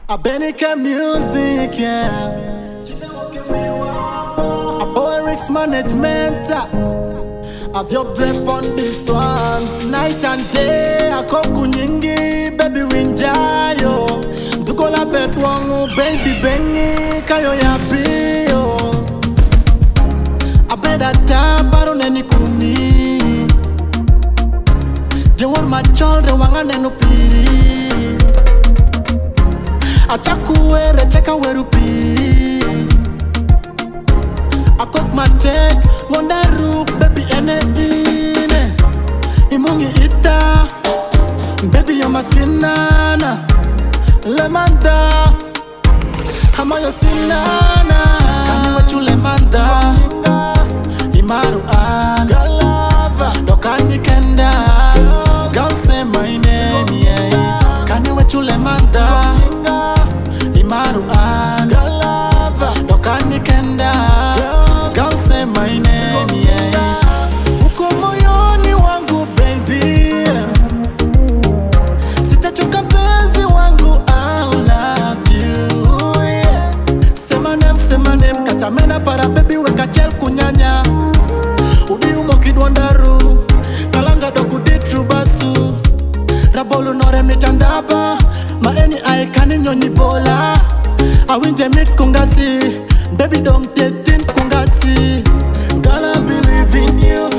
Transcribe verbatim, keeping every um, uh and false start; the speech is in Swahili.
Abenika music, yeah. A boy Rick's management. I've your drip on this one. Night and day, I come kunyingi, baby winjayo. Dukola bed wangu, baby bengi, kayo ya biyo. I better tabaro neni kumi. Jewar machonre wanga nenu piri. Achakuere cheka werupi. I cook my take, wonder roof, baby ene ine. Imungi ita, baby you're my sinana. Lemanda, hama yo sinana. Kani wachu lemanda, imaru an galava, dokani kenda. Girl say my name, yeah. Kani wachu lemanda, imaru an galava, dokani kenda. Girl say my name, yeah. Uko moyoni wangu baby, sitachoka penzi wangu, I love you, yeah. Say my name, say my name, katamena para baby weka chel kunyanya. Ubi umoki wandaru, kalanga doku ditru basu. Rabolu nore mitandaba, maeni aikani nyonyi bola. Awinje mit kungasi, baby don't take tin kungasi. Girl I believe in you,